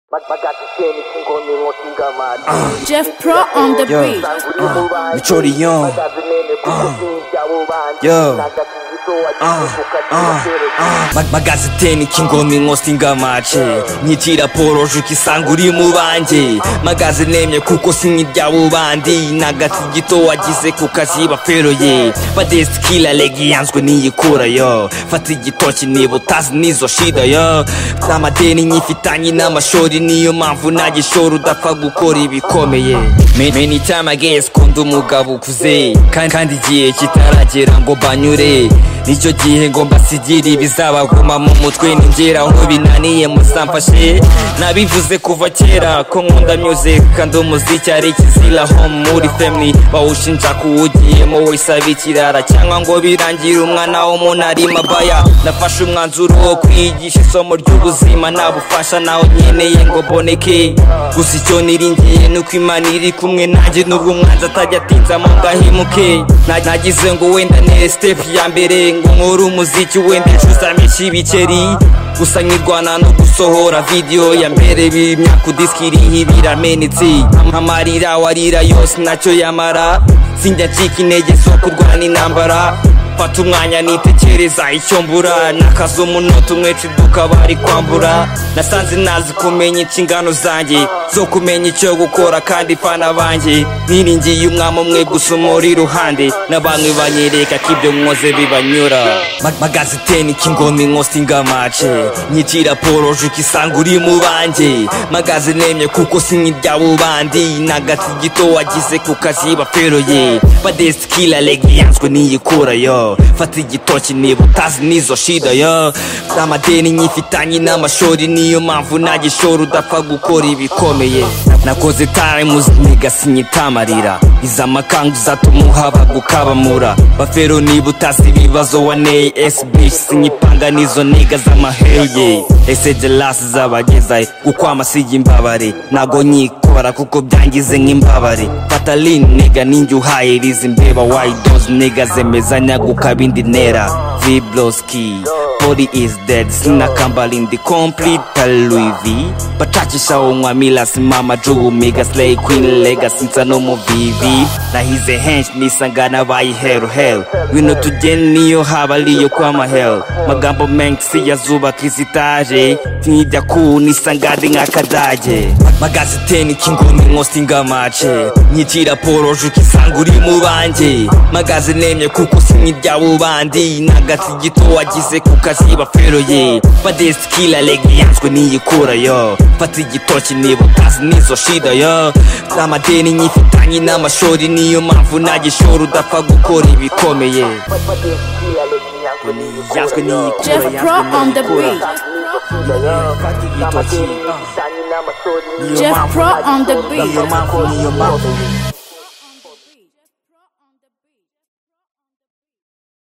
Jeff Pro on the beat. Maturity young. Yo. Magaziteni kingoni ngostinga mache Nyichira poroju kisanguri mubanje Magazinemye kuko siniryabu bandi Nagati gito wagize kukazi baferoye Badesi kila legi yanzwe niyikura yo Fata igitoki niba utazi nizo shida yo Namadeni nyifitanye n'amashori niyo mpamvu nagishora udapfa gukora ibikomeye Many time I guess kundi umugabo ukuze Kandi igihe kitaragera ngo banyure Nicyo gihe ngo mbasigira ibizabaguma mu mutwe ningera aho binaniye muzamfashe Nabivuze kuva kera ko nkunda music kandi umuziki ari ikizira home muri family bawushinja kuwugiyemo wese abikirara cyangwa ngo birangira umwana w'umuntu ari mabaya Nafashe umwanzuro wo kwigisha isomo ry'ubuzima nabufasha naho nkeneye ngo boneke gusa icyo niringiye nuko Imana iri kumwe nanjye nubwo umwanzi atajya atinzamo ngahemuke Nagize ngo wenda ne step ya mbere ngo nkore umuziki wenda nshuzamisha ibiceri gusa nkirwana no gusohora video ya mbere b'imyaka diskiri biramenetse amarira warira yose nacyo yamara sinjya ncika intege zo kurwana intambara Fata umwanya nitekereza icyo mbura Nakaza umunota umwe ciduka bari kwambura Nasanze nazi kumenya inshingano zanjye zo kumenya icyo gukora kandi fana banjye Niringiye umwami umwe gusa umuri iruhande N'abamwe banyereka ko ibyo mwoze bibanyura Magaziteni kingoni ngostinga mace Nyichira poroju kisanguri mubanje Magazinemye kuko siniryabu bandi Nagati gito wagize kukazi baferoye Badesi kila legi yanzwe niyikura yo Fata igitoki niba utazi nizo shida yo Namadeni nyifitanye n'amashori niyo mpamvu nagishora udapfa gukora ibikomeye Nakoze times niga sinyitamarira Izamakangu zatuma uhaba gukabamura Bafero niba utazi ibibazo waneye SB sinyipanga nizo niga z'amaheye Ese jealous zabagezaye gukwama sijya imbabare Nago nyikora kuko byangize nk'imbabare Fata lean niga ninjye uhayiriza imbeba Why those niggas zemezanya gukabindi nera Vibloski Body is dead Sinakambalindi complete Louis V Bachachisha umwamila simama jugu mega slay queen legacy nsa no mu VV Nahize hench nisangana bayi hell Wino tugeni niyo haba liyo kwa mahel Magambo mengi siyazuba kisitaje Tinijya ku nisangade nk'akadaje Magaziteni kingoni ngostinga mace Nyichira poroju kisanguri mubanje Magazinemye kuko siniryabu bandi Nagati gito wagize kukazi baferoye Badesi kila legi yanzwe niyikura yo Fata igitoki niba utazi nizo shida yo Namadeni nyifitanye n'amashori niyo mpamvu nagishora udapfa gukora ibikomeye Jeff Pro on the beat. Jeff Pro on the beat.